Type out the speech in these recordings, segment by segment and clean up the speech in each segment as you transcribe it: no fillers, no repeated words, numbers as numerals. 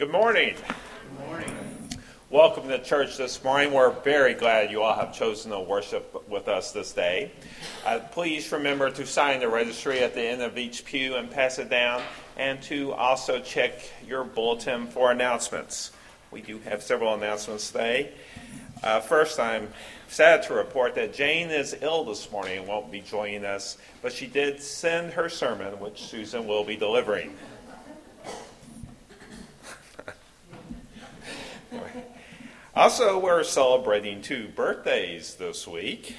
Good morning. Good morning. Welcome to church this morning. We're very glad you all have chosen to worship with us this day. Please remember to sign the registry at the end of each pew and pass it down, and to also check your bulletin for announcements. We do have several announcements today. First, I'm sad to report that Jane is ill this morning and won't be joining us, but she did send her sermon, which Susan will be delivering. Also, we're celebrating 2 birthdays this week.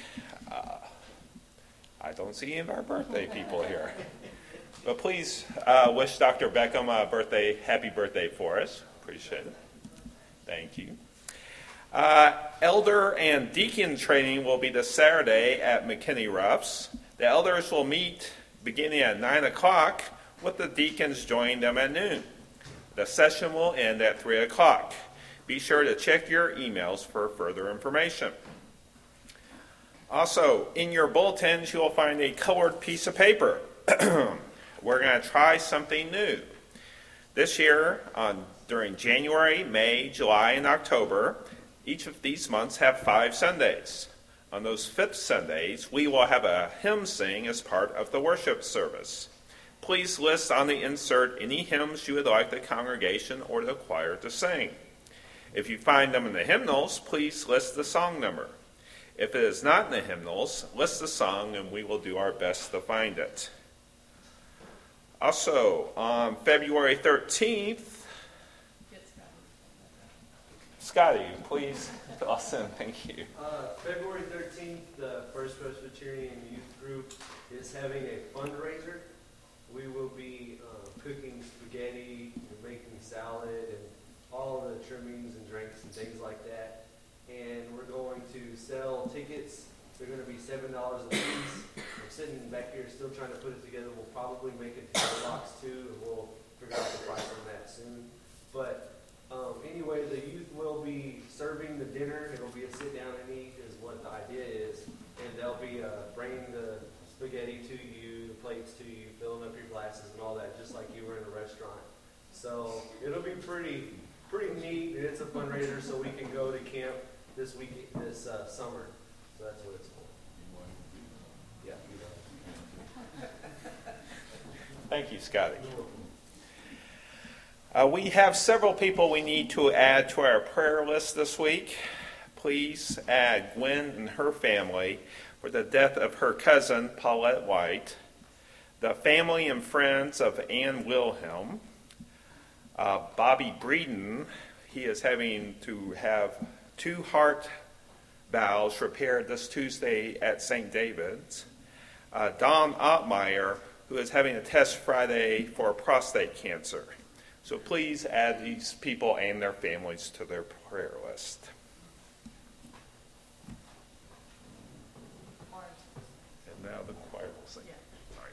I don't see any of our birthday people here. But please wish Dr. Beckham a happy birthday for us. Appreciate it. Thank you. Elder and deacon training will be this Saturday at McKinney Ruffs. The elders will meet beginning at 9 o'clock, with the deacons joining them at noon. The session will end at 3 o'clock. Be sure to check your emails for further information. Also, in your bulletins, you'll find a colored piece of paper. We're going to try something new. This year, during January, May, July, and October, each of these months have 5 Sundays. On those 5th Sundays, we will have a hymn sing as part of the worship service. Please list on the insert any hymns you would like the congregation or the choir to sing. If you find them in the hymnals, please list the song number. If it is not in the hymnals, list the song and we will do our best to find it. Also, on February 13th, Scotty, please fill us in. Thank you. February 13th, the First Presbyterian Youth Group is having a fundraiser. We will be cooking spaghetti and making salad and all the trimmings and drinks and things like that. And we're going to sell tickets. They're going to be $7 a piece. I'm sitting back here still trying to put it together. We'll probably make it to the box too, and we'll figure out the price on that soon. But anyway, the youth will be serving the dinner. It'll be a sit down and eat is what the idea is. And they'll be bringing the spaghetti to you, the plates to you, filling up your glasses and all that, just like you were in a restaurant. So it'll be pretty neat, and it's a fundraiser so we can go to camp this summer. So that's what it's for. Yeah, you know. Thank you, Scotty. We have several people we need to add to our prayer list this week. Please add Gwen and her family for the death of her cousin, Paulette White, the family and friends of Ann Wilhelm, Bobby Breeden. He is having to have 2 heart valves repaired this Tuesday at St. David's. Don Ottmeyer, who is having a test Friday for prostate cancer. So please add these people and their families to their prayer list. And now the choir will sing. Sorry.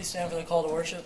please stand for the call to worship?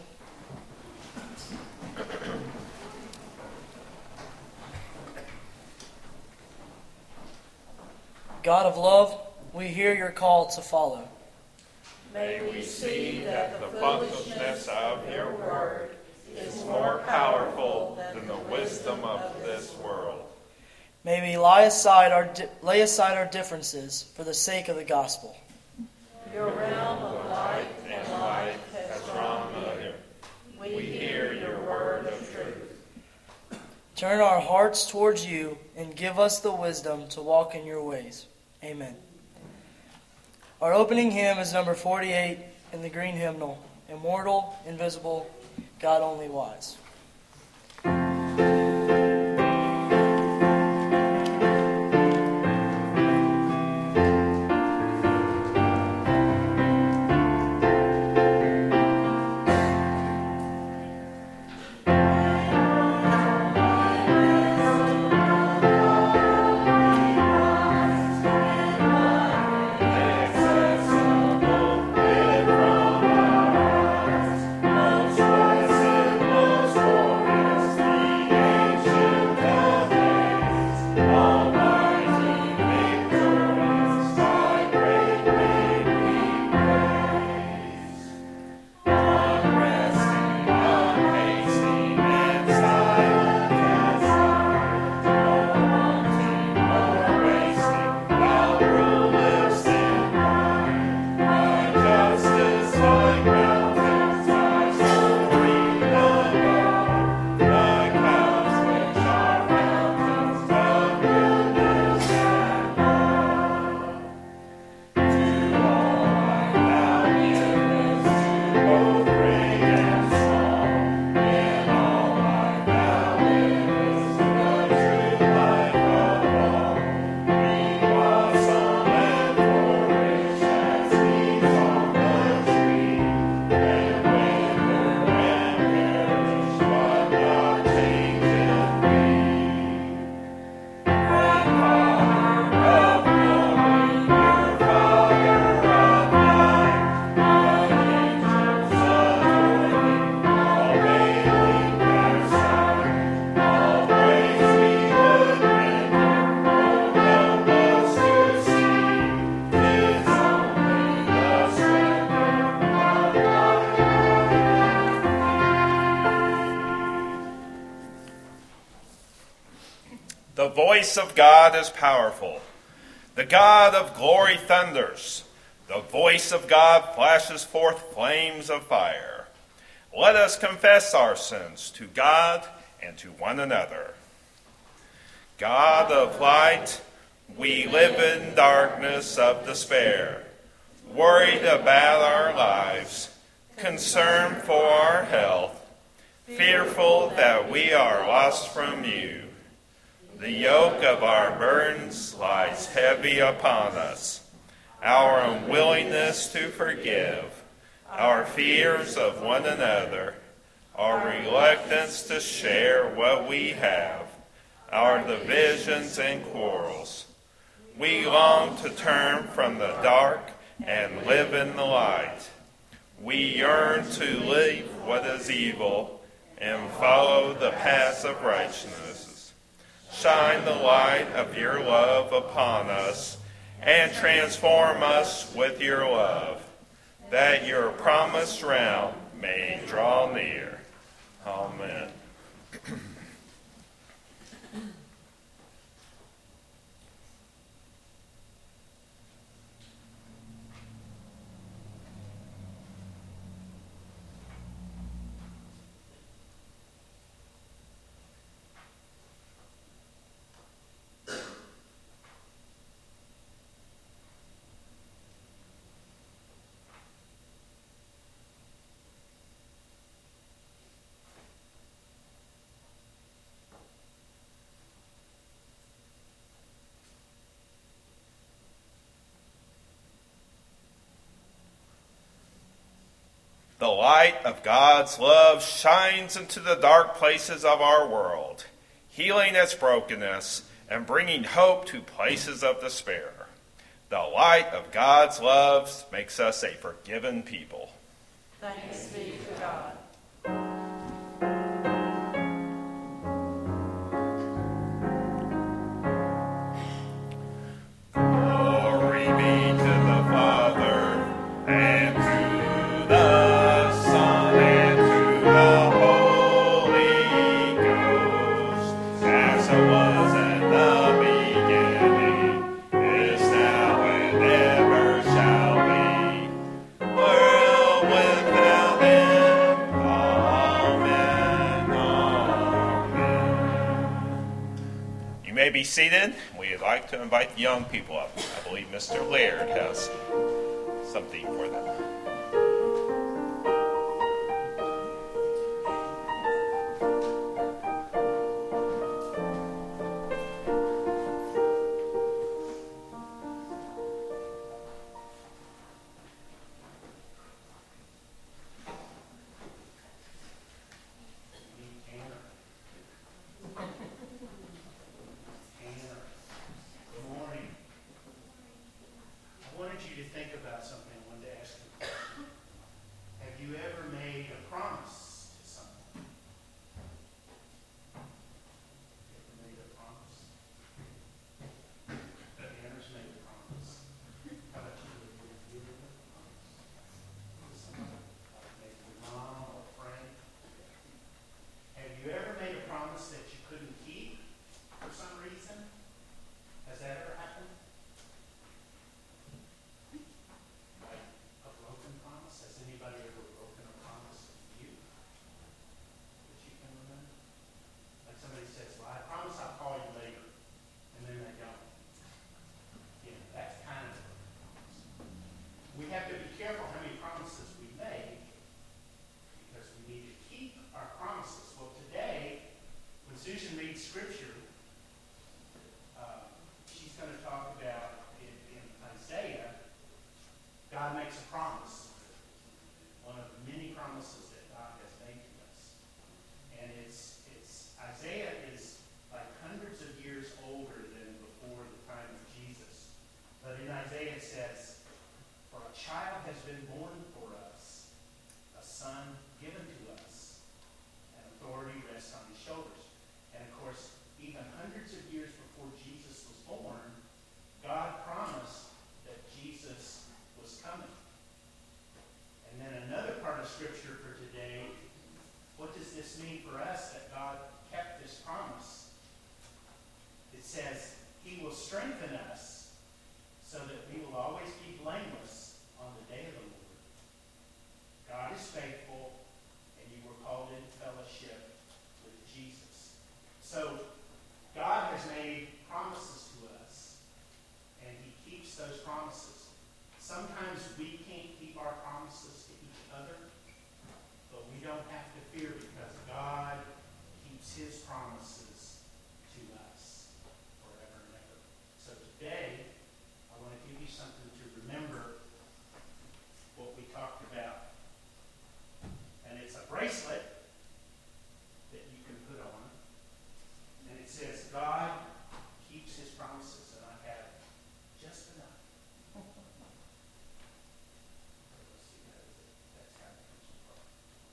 God of love, we hear your call to follow. May we see that the foolishness of your word is more powerful than the wisdom of this world. May we lay aside our differences for the sake of the gospel. Your realm of light And light has drawn near. We hear your word of truth. Turn our hearts towards you and give us the wisdom to walk in your ways. Amen. Our opening hymn is number 48 in the green hymnal, Immortal, Invisible, God Only Wise. The voice of God is powerful. The God of glory thunders. The voice of God flashes forth flames of fire. Let us confess our sins to God and to one another. God of light, we live in darkness of despair, worried about our lives, concerned for our health, fearful that we are lost from you. The yoke of our burdens lies heavy upon us, our unwillingness to forgive, our fears of one another, our reluctance to share what we have, our divisions and quarrels. We long to turn from the dark and live in the light. We yearn to leave what is evil and follow the paths of righteousness. Shine the light of your love upon us and transform us with your love, that your promised realm may draw near. Amen. The light of God's love shines into the dark places of our world, healing its brokenness and bringing hope to places of despair. The light of God's love makes us a forgiven people. Thanks be to God. Glory be to the Father, and to the Son, and to the Holy Ghost, as it was in the beginning, is now, and ever shall be, world without end. Amen. Amen. You may be seated. We'd like to invite the young people up. I believe Mr. Laird has something for them. Good morning. I wanted you to think about something I wanted to ask you. Have you ever made a promise to someone? You ever made a promise? Anna's made a promise. How about you? Have you ever made a promise to someone? Like maybe your mom or a friend? Have you ever made a promise that you couldn't keep for some reason? Has that ever happened? Like a broken promise? Has anybody ever broken a promise to you that you can remember? Like somebody says, well, I promise I'll call you later, and then they don't. You know, that's kind of a promise. We have to be careful how many promises we make, because we need to keep our promises. Well, today, when Susan reads Scripture, she's going to talk about in Isaiah, God makes a promise. One of the many promises that God has made to us. And it's Isaiah is like hundreds of years older than before the time of Jesus. But in Isaiah it says, for a child has been born for us, a son given to us, and authority rests on his shoulders. And of course, even hundreds of years before Jesus was born, God promised that Jesus was coming. And then another part of Scripture for today, what does this mean for us that God kept this promise? It says, He will strengthen us so that we will always be blameless on the day of the Lord. God is faithful, and you were called in fellowship with Jesus. So, God has made promises to us, and He keeps those promises. Sometimes we can't keep our promises to each other, but we don't have to fear because God keeps His promises to us forever and ever. So today, I want to give you something to remember what we talked about. And it's a bracelet that you can put on. And it says, God keeps His promises, and I have just enough. Let's see, that's how it comes apart.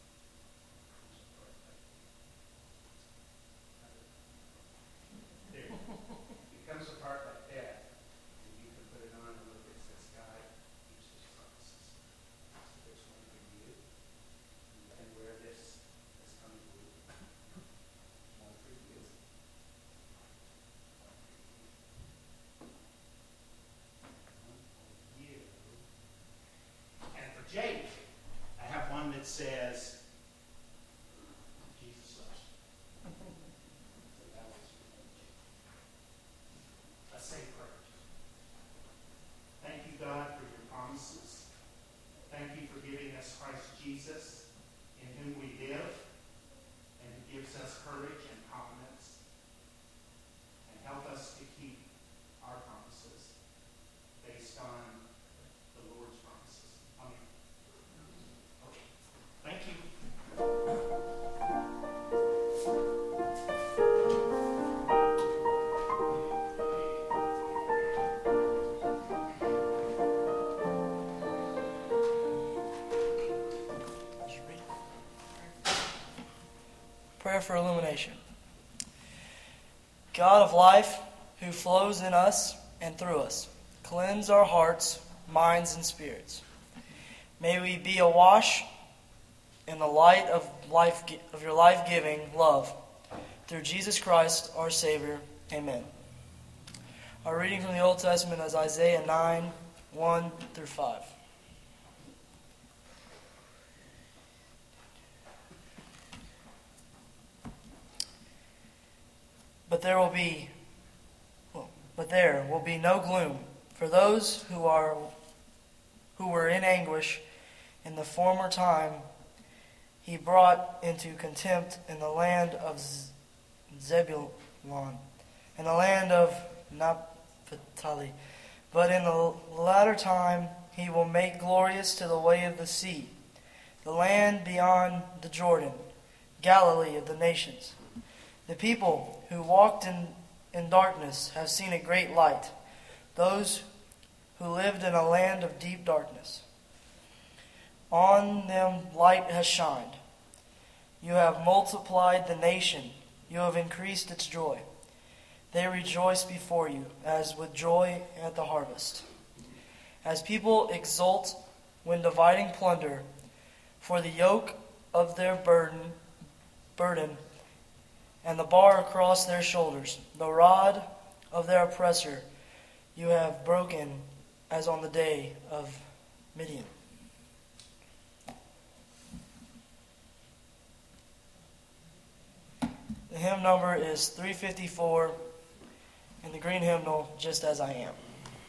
There. It comes apart like that, and you can put it on and look, it says, God keeps His promises. So there's one for you. You can wear this coming week. One for you. You. And for Jake, I have one that says, Jesus loves you. So that was for Jake. Let's say a prayer. Thank you, God, for your promises. Thank you for giving us Christ Jesus, in whom we live, and who gives us courage and confidence. And help us to keep our promises based on the Lord's promises. Amen. Okay. Thank you. Prayer for illumination. God of life, who flows in us and through us, cleanse our hearts, minds, and spirits. May we be awash in the light of your life-giving love. Through Jesus Christ, our Savior. Amen. Our reading from the Old Testament is Isaiah 9, 1 through 5. But there will be no gloom for those who were in anguish in the former time. He brought into contempt in the land of Zebulun, in the land of Naphtali. But in the latter time he will make glorious to the way of the sea, the land beyond the Jordan, Galilee of the nations. The people who walked in darkness have seen a great light. Those who lived in a land of deep darkness, on them light has shined. You have multiplied the nation. You have increased its joy. They rejoice before you as with joy at the harvest. As people exult when dividing plunder, for the yoke of their burden and the bar across their shoulders, the rod of their oppressor you have broken as on the day of Midian. The hymn number is 354 in the green hymnal, Just As I Am.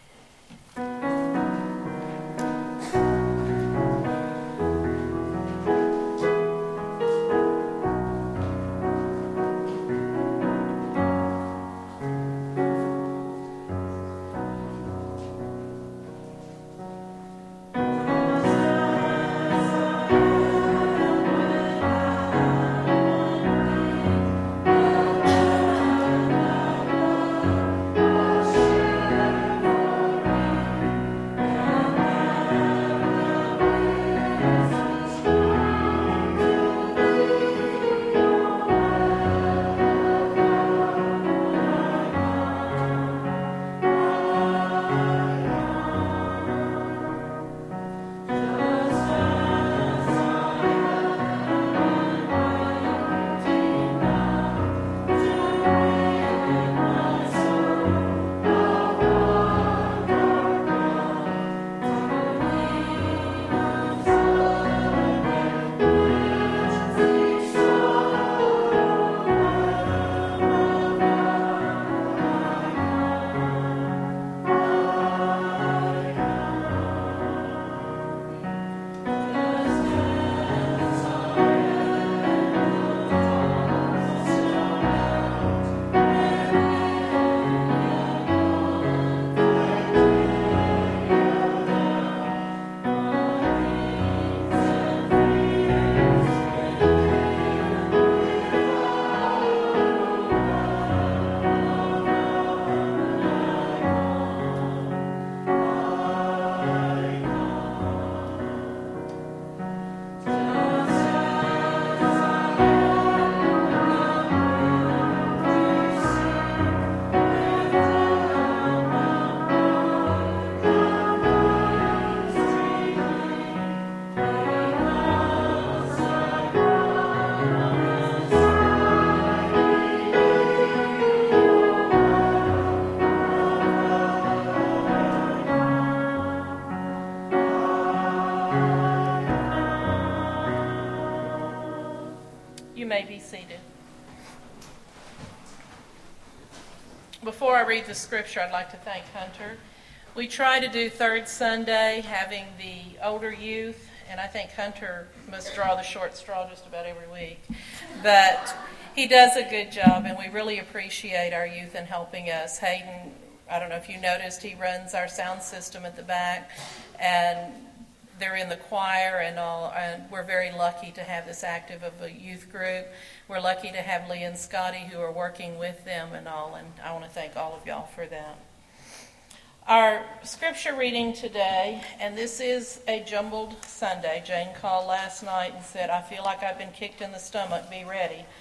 may be seated. Before I read the scripture, I'd like to thank Hunter. We try to do third Sunday, having the older youth, and I think Hunter must draw the short straw just about every week. But he does a good job, and we really appreciate our youth in helping us. Hayden, I don't know if you noticed, he runs our sound system at the back, and they're in the choir and all, and we're very lucky to have this active of a youth group. We're lucky to have Lee and Scotty who are working with them and all, and I want to thank all of y'all for that. Our scripture reading today, and this is a jumbled Sunday. Jane called last night and said, I feel like I've been kicked in the stomach, be ready.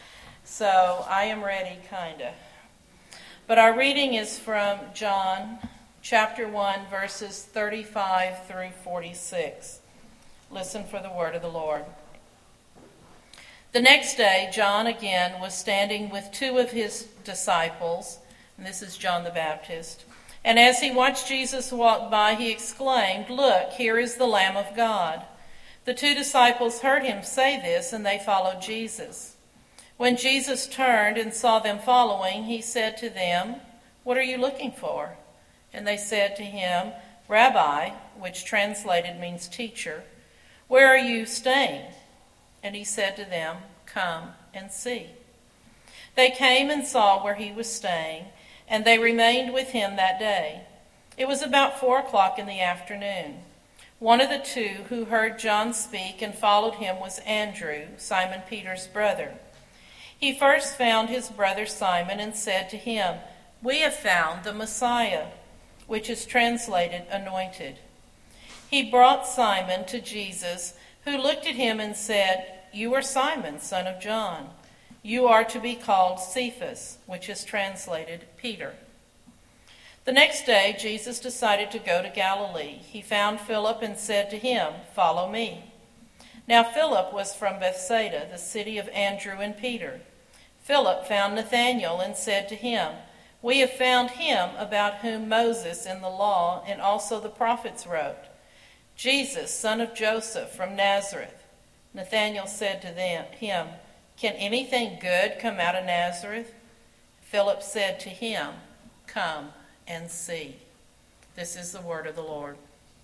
So I am ready, kinda. But our reading is from John chapter 1, verses 35 through 46. Listen for the word of the Lord. The next day, John again was standing with two of his disciples, and this is John the Baptist. And as he watched Jesus walk by, he exclaimed, "Look, here is the Lamb of God." The two disciples heard him say this, and they followed Jesus. When Jesus turned and saw them following, he said to them, "What are you looking for?" And they said to him, "Rabbi," which translated means teacher, "where are you staying?" And he said to them, "Come and see." They came and saw where he was staying, and they remained with him that day. It was about 4:00 in the afternoon. One of the two who heard John speak and followed him was Andrew, Simon Peter's brother. He first found his brother Simon and said to him, "We have found the Messiah," which is translated anointed. He brought Simon to Jesus, who looked at him and said, "You are Simon, son of John. You are to be called Cephas," which is translated Peter. The next day, Jesus decided to go to Galilee. He found Philip and said to him, "Follow me." Now Philip was from Bethsaida, the city of Andrew and Peter. Philip found Nathanael and said to him, "We have found him about whom Moses in the law and also the prophets wrote, Jesus, son of Joseph from Nazareth." Nathanael said to him, "Can anything good come out of Nazareth?" Philip said to him, "Come and see." This is the word of the Lord.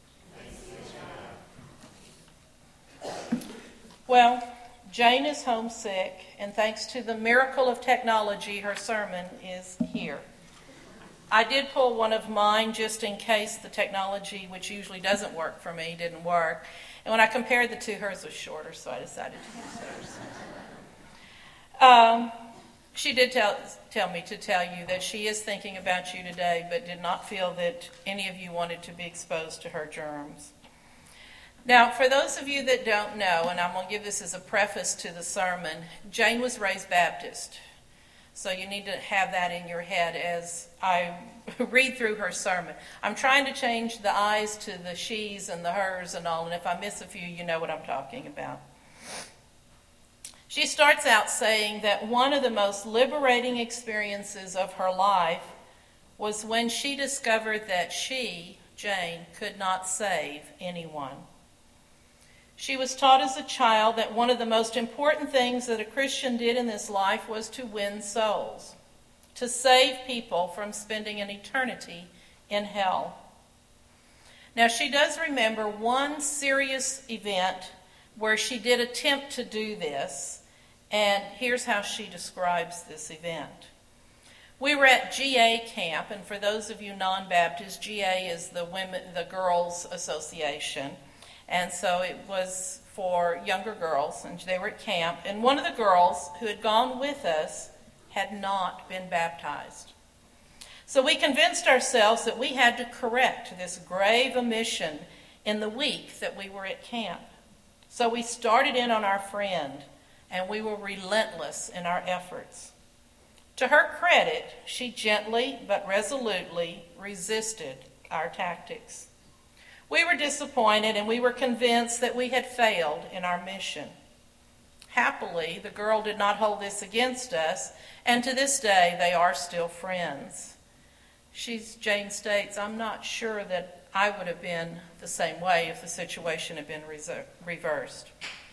Well, Jane is homesick, and thanks to the miracle of technology, her sermon is here. I did pull one of mine just in case the technology, which usually doesn't work for me, didn't work. And when I compared the two, hers was shorter, so I decided to use hers. She did tell me to tell you that she is thinking about you today, but did not feel that any of you wanted to be exposed to her germs. Now, for those of you that don't know, and I'm going to give this as a preface to the sermon, Jane was raised Baptist. So you need to have that in your head as I read through her sermon. I'm trying to change the I's to the she's and the hers and all, and if I miss a few, you know what I'm talking about. She starts out saying that one of the most liberating experiences of her life was when she discovered that she, Jane, could not save anyone. She was taught as a child that one of the most important things that a Christian did in this life was to win souls, to save people from spending an eternity in hell. Now, she does remember one serious event where she did attempt to do this, and here's how she describes this event. We were at GA camp, and for those of you non-Baptists, GA is the Girls Association. And so it was for younger girls, and they were at camp. And one of the girls who had gone with us had not been baptized. So we convinced ourselves that we had to correct this grave omission in the week that we were at camp. So we started in on our friend, and we were relentless in our efforts. To her credit, she gently but resolutely resisted our tactics. We were disappointed, and we were convinced that we had failed in our mission. Happily, the girl did not hold this against us, and to this day they are still friends. Jane states, "I'm not sure that I would have been the same way if the situation had been reversed."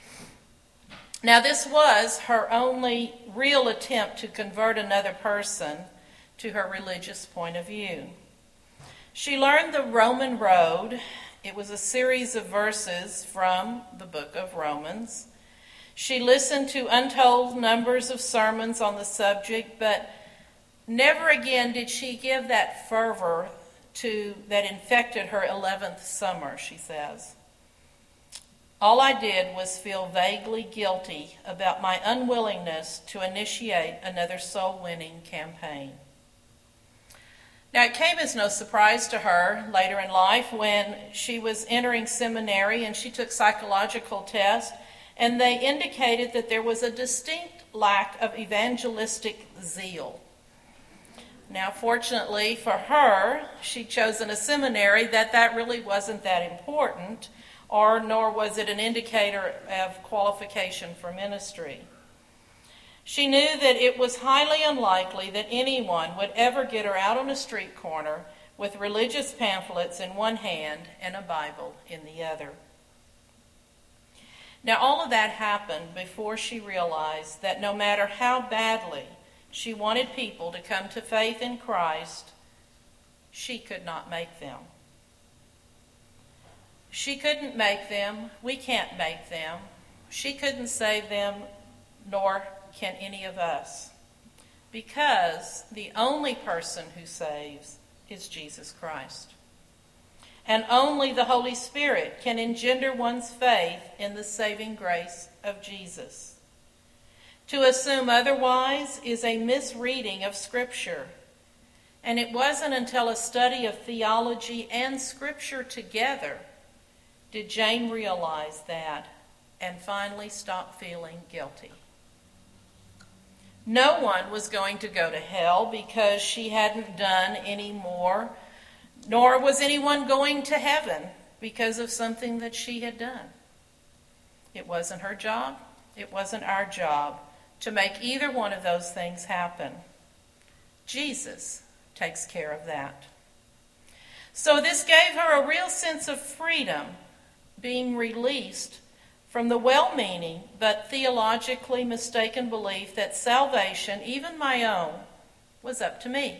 Now, this was her only real attempt to convert another person to her religious point of view. She learned the Roman Road. It was a series of verses from the book of Romans. She listened to untold numbers of sermons on the subject, but never again did she give that fervor that infected her 11th summer, she says. All I did was feel vaguely guilty about my unwillingness to initiate another soul-winning campaign. Now, it came as no surprise to her later in life when she was entering seminary and she took psychological tests, and they indicated that there was a distinct lack of evangelistic zeal. Now, fortunately for her, she'd chosen a seminary that really wasn't that important, nor was it an indicator of qualification for ministry. She knew that it was highly unlikely that anyone would ever get her out on a street corner with religious pamphlets in one hand and a Bible in the other. Now, all of that happened before she realized that no matter how badly she wanted people to come to faith in Christ, she could not make them. She couldn't make them. We can't make them. She couldn't save them, nor can any of us. Because the only person who saves is Jesus Christ. And only the Holy Spirit can engender one's faith in the saving grace of Jesus. To assume otherwise is a misreading of Scripture. And it wasn't until a study of theology and Scripture together did Jane realize that and finally stop feeling guilty. No one was going to go to hell because she hadn't done any more, nor was anyone going to heaven because of something that she had done. It wasn't her job. It wasn't our job to make either one of those things happen. Jesus takes care of that. So this gave her a real sense of freedom, being released from the well-meaning but theologically mistaken belief that salvation, even my own, was up to me.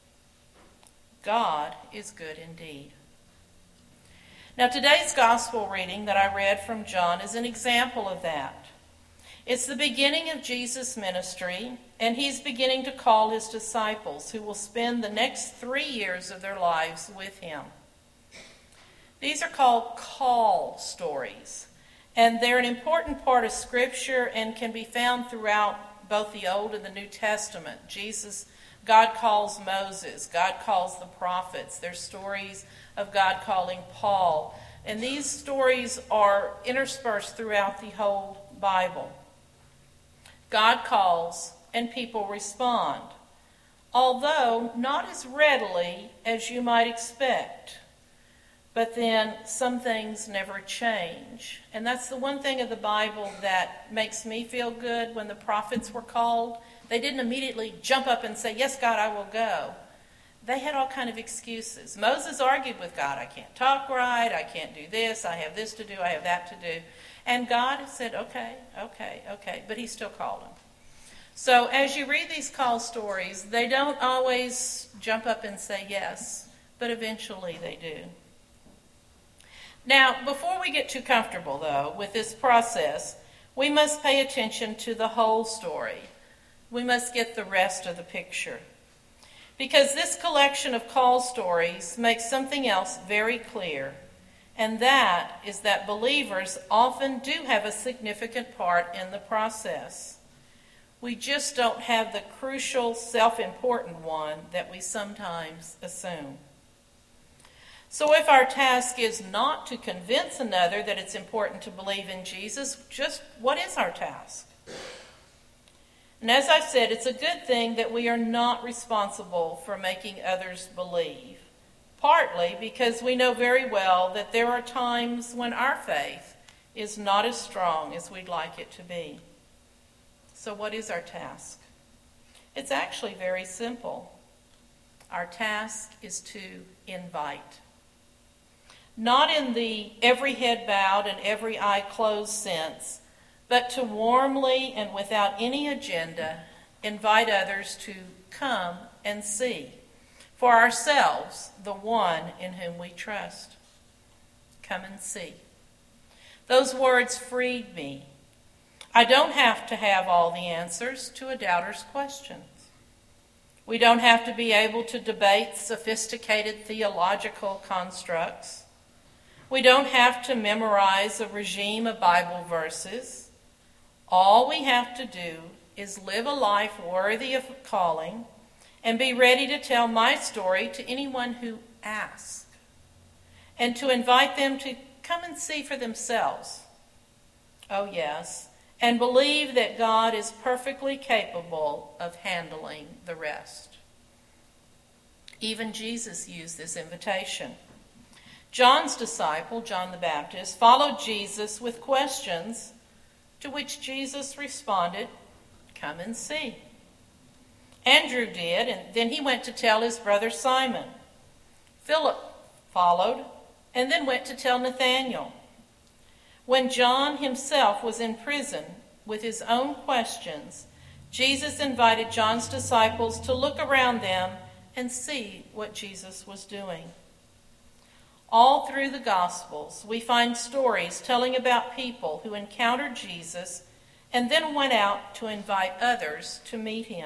God is good indeed. Now, today's gospel reading that I read from John is an example of that. It's the beginning of Jesus' ministry, and he's beginning to call his disciples, who will spend the next 3 years of their lives with him. These are called call stories, and they're an important part of Scripture and can be found throughout both the Old and the New Testament. God calls Moses, God calls the prophets. There's stories of God calling Paul, and these stories are interspersed throughout the whole Bible. God calls and people respond, although not as readily as you might expect. But then some things never change. And that's the one thing of the Bible that makes me feel good. When the prophets were called, they didn't immediately jump up and say, "Yes, God, I will go." They had all kind of excuses. Moses argued with God. I can't talk right. I can't do this. I have this to do. I have that to do. And God said, okay. But he still called him. So as you read these call stories, they don't always jump up and say yes, but eventually they do. Now, before we get too comfortable, though, with this process, we must pay attention to the whole story. We must get the rest of the picture. Because this collection of call stories makes something else very clear, and that is that believers often do have a significant part in the process. We just don't have the crucial, self-important one that we sometimes assume. So if our task is not to convince another that it's important to believe in Jesus, just what is our task? And as I said, it's a good thing that we are not responsible for making others believe, partly because we know very well that there are times when our faith is not as strong as we'd like it to be. So what is our task? It's actually very simple. Our task is to invite. Not in the every head bowed and every eye closed sense, but to warmly and without any agenda invite others to come and see for ourselves the one in whom we trust. Come and see. Those words freed me. I don't have to have all the answers to a doubter's questions. We don't have to be able to debate sophisticated theological constructs. We don't have to memorize a regime of Bible verses. All we have to do is live a life worthy of calling and be ready to tell my story to anyone who asks, and to invite them to come and see for themselves. Oh yes, and believe that God is perfectly capable of handling the rest. Even Jesus used this invitation. John's disciple, John the Baptist, followed Jesus with questions, to which Jesus responded, "Come and see." Andrew did, and then he went to tell his brother Simon. Philip followed, and then went to tell Nathanael. When John himself was in prison with his own questions, Jesus invited John's disciples to look around them and see what Jesus was doing. All through the Gospels, we find stories telling about people who encountered Jesus and then went out to invite others to meet him.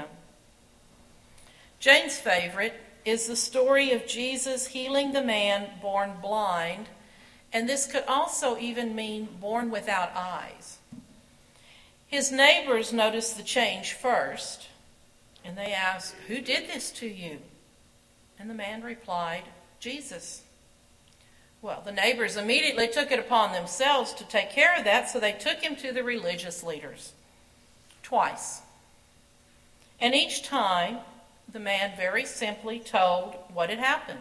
Jane's favorite is the story of Jesus healing the man born blind, and this could also even mean born without eyes. His neighbors noticed the change first, and they asked, "Who did this to you?" And the man replied, "Jesus." Well, the neighbors immediately took it upon themselves to take care of that, so they took him to the religious leaders. Twice. And each time, the man very simply told what had happened.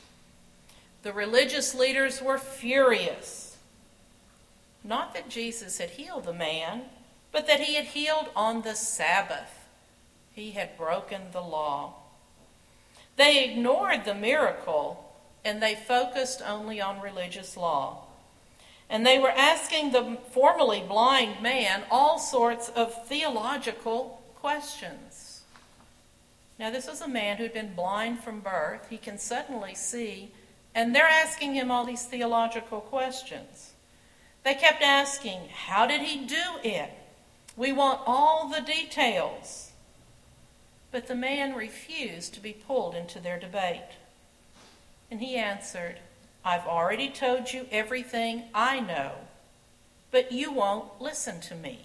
The religious leaders were furious. Not that Jesus had healed the man, but that he had healed on the Sabbath. He had broken the law. They ignored the miracle, and they focused only on religious law. And they were asking the formerly blind man all sorts of theological questions. Now, this was a man who'd been blind from birth. He can suddenly see, and they're asking him all these theological questions. They kept asking, "How did he do it? We want all the details." But the man refused to be pulled into their debate. And he answered, "I've already told you everything I know, but you won't listen to me.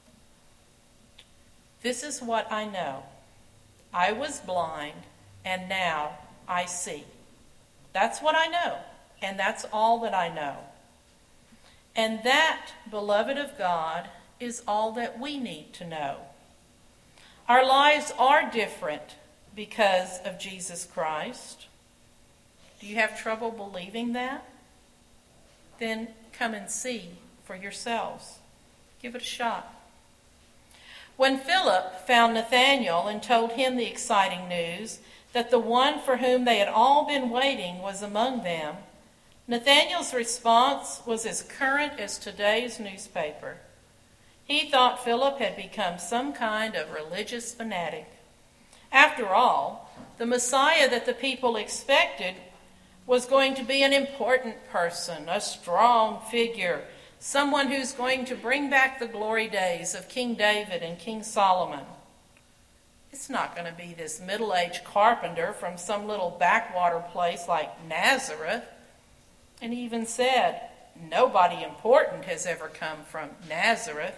This is what I know. I was blind, and now I see. That's what I know, and that's all that I know. And that, beloved of God, is all that we need to know. Our lives are different because of Jesus Christ. Do you have trouble believing that? Then come and see for yourselves. Give it a shot. When Philip found Nathanael and told him the exciting news that the one for whom they had all been waiting was among them, Nathanael's response was as current as today's newspaper. He thought Philip had become some kind of religious fanatic. After all, the Messiah that the people expected was going to be an important person, a strong figure, someone who's going to bring back the glory days of King David and King Solomon. It's not going to be this middle-aged carpenter from some little backwater place like Nazareth. And he even said, nobody important has ever come from Nazareth.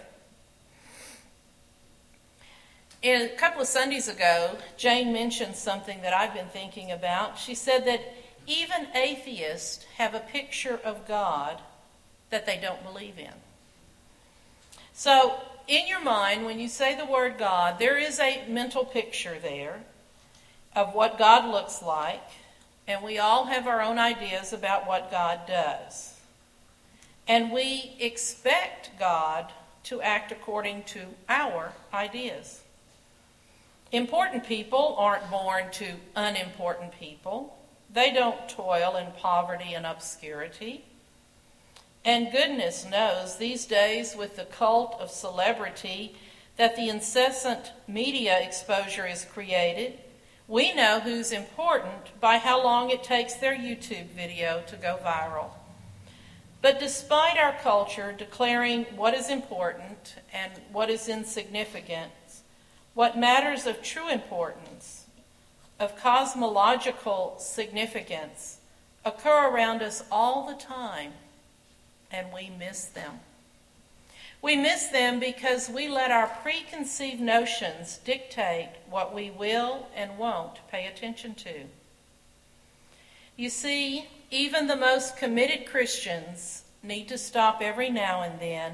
A couple of Sundays ago, Jane mentioned something that I've been thinking about. She said that even atheists have a picture of God that they don't believe in. So, in your mind, when you say the word God, there is a mental picture there of what God looks like, and we all have our own ideas about what God does. And we expect God to act according to our ideas. Important people aren't born to unimportant people. They don't toil in poverty and obscurity. And goodness knows, these days with the cult of celebrity that the incessant media exposure has created, we know who's important by how long it takes their YouTube video to go viral. But despite our culture declaring what is important and what is insignificant, what matters of true importance, of cosmological significance, occur around us all the time, and we miss them. We miss them because we let our preconceived notions dictate what we will and won't pay attention to. You see, even the most committed Christians need to stop every now and then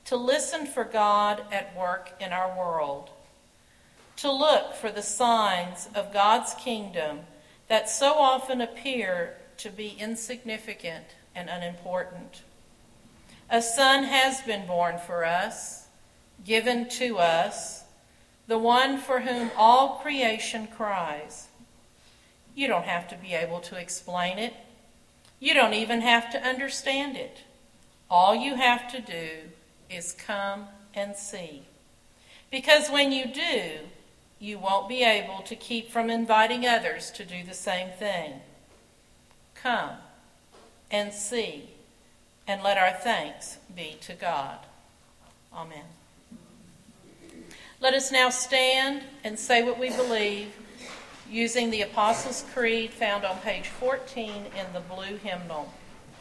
to listen for God at work in our world, to look for the signs of God's kingdom that so often appear to be insignificant and unimportant. A son has been born for us, given to us, the one for whom all creation cries. You don't have to be able to explain it. You don't even have to understand it. All you have to do is come and see. Because when you do, you won't be able to keep from inviting others to do the same thing. Come and see, and let our thanks be to God. Amen. Let us now stand and say what we believe using the Apostles' Creed found on page 14 in the blue hymnal.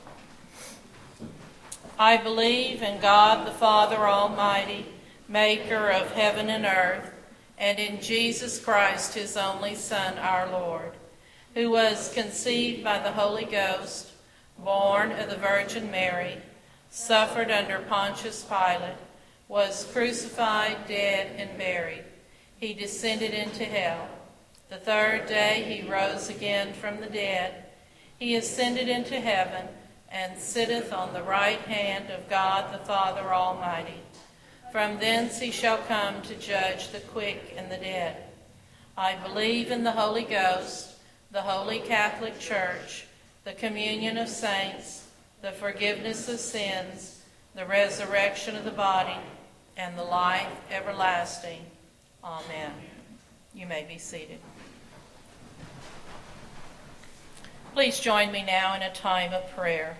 I believe in God the Father Almighty, maker of heaven and earth, and in Jesus Christ, his only Son, our Lord, who was conceived by the Holy Ghost, born of the Virgin Mary, suffered under Pontius Pilate, was crucified, dead, and buried. He descended into hell. The third day he rose again from the dead. He ascended into heaven and sitteth on the right hand of God the Father Almighty. From thence he shall come to judge the quick and the dead. I believe in the Holy Ghost, the Holy Catholic Church, the communion of saints, the forgiveness of sins, the resurrection of the body, and the life everlasting. Amen. You may be seated. Please join me now in a time of prayer.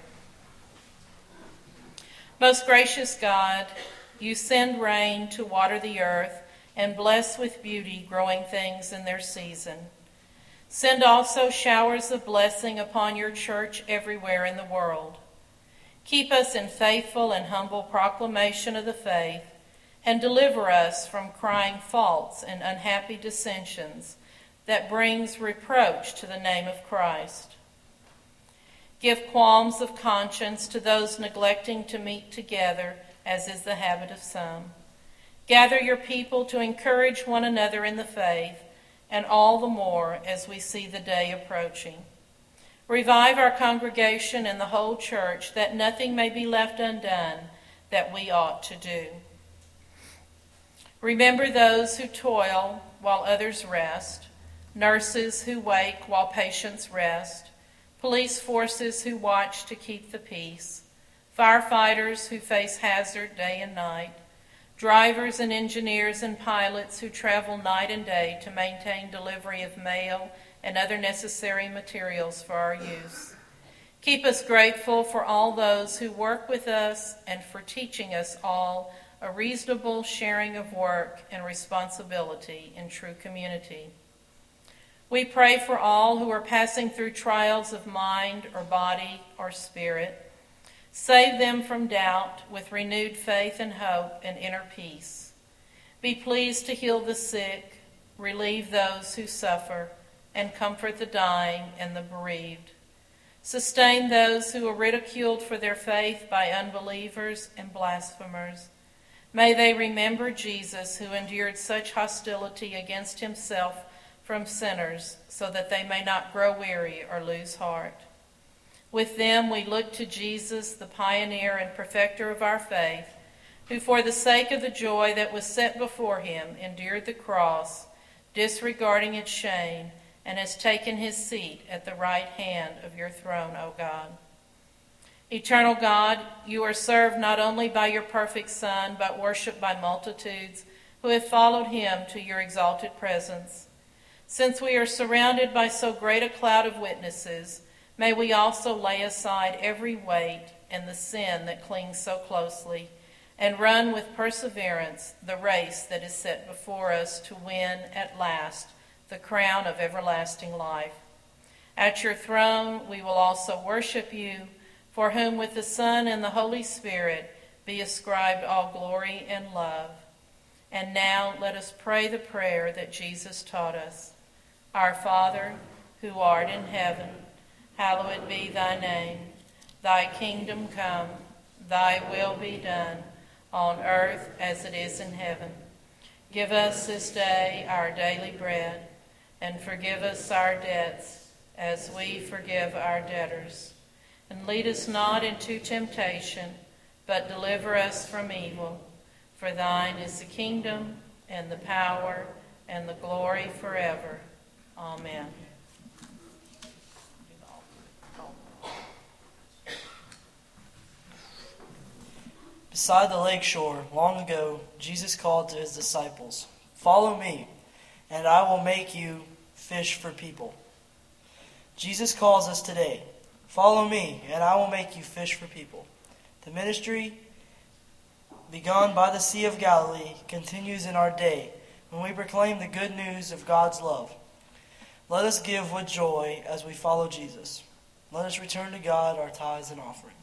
Most gracious God, you send rain to water the earth and bless with beauty growing things in their season. Send also showers of blessing upon your church everywhere in the world. Keep us in faithful and humble proclamation of the faith, and deliver us from crying faults and unhappy dissensions that brings reproach to the name of Christ. Give qualms of conscience to those neglecting to meet together, as is the habit of some. Gather your people to encourage one another in the faith, and all the more as we see the day approaching. Revive our congregation and the whole church, that nothing may be left undone that we ought to do. Remember those who toil while others rest, nurses who wake while patients rest, police forces who watch to keep the peace, firefighters who face hazard day and night, drivers and engineers and pilots who travel night and day to maintain delivery of mail and other necessary materials for our use. Keep us grateful for all those who work with us and for teaching us all a reasonable sharing of work and responsibility in true community. We pray for all who are passing through trials of mind or body or spirit. Save them from doubt with renewed faith and hope and inner peace. Be pleased to heal the sick, relieve those who suffer, and comfort the dying and the bereaved. Sustain those who are ridiculed for their faith by unbelievers and blasphemers. May they remember Jesus, who endured such hostility against himself from sinners, so that they may not grow weary or lose heart. With them we look to Jesus, the pioneer and perfecter of our faith, who for the sake of the joy that was set before him endured the cross, disregarding its shame, and has taken his seat at the right hand of your throne, O God. Eternal God, you are served not only by your perfect Son, but worshipped by multitudes who have followed him to your exalted presence. Since we are surrounded by so great a cloud of witnesses, may we also lay aside every weight and the sin that clings so closely, and run with perseverance the race that is set before us to win at last the crown of everlasting life. At your throne we will also worship you, for whom with the Son and the Holy Spirit be ascribed all glory and love. And now let us pray the prayer that Jesus taught us. Our Father, who art in heaven, hallowed be thy name. Thy kingdom come, thy will be done, on earth as it is in heaven. Give us this day our daily bread, and forgive us our debts as we forgive our debtors. And lead us not into temptation, but deliver us from evil. For thine is the kingdom, and the power, and the glory forever. Amen. Beside the lake shore, long ago, Jesus called to his disciples, "Follow me, and I will make you fish for people." Jesus calls us today, "Follow me, and I will make you fish for people." The ministry begun by the Sea of Galilee continues in our day when we proclaim the good news of God's love. Let us give with joy as we follow Jesus. Let us return to God our tithes and offering.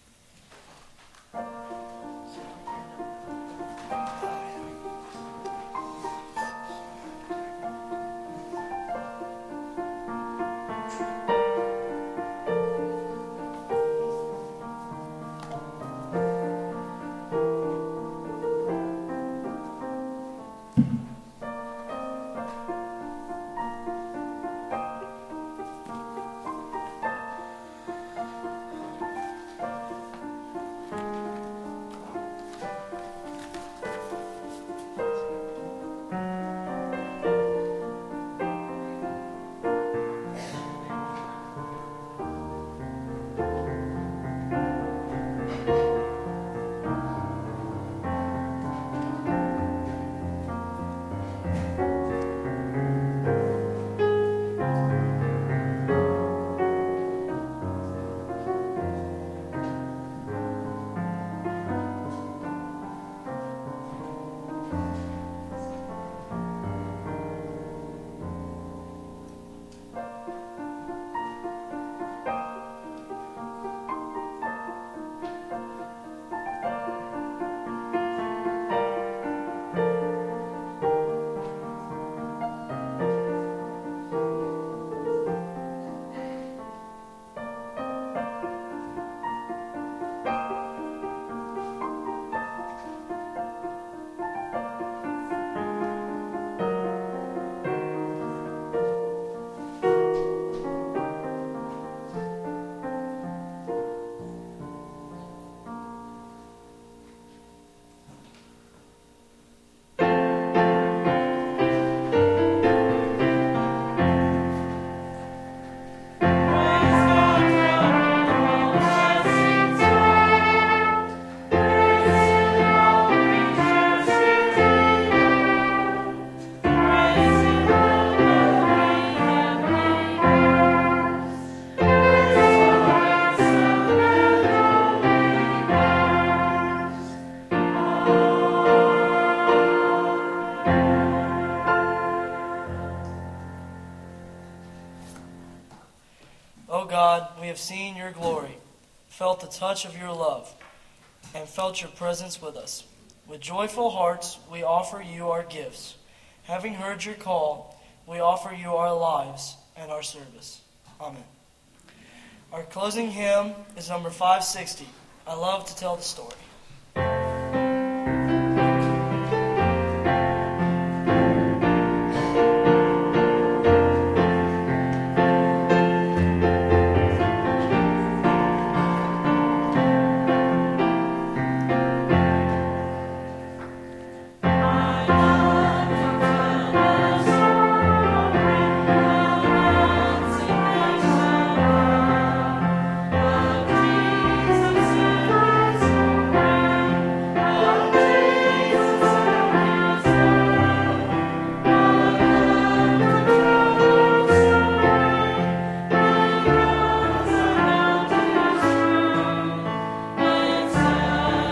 O God, we have seen your glory, felt the touch of your love, and felt your presence with us. With joyful hearts, we offer you our gifts. Having heard your call, we offer you our lives and our service. Amen. Our closing hymn is number 560, "I Love to Tell the Story."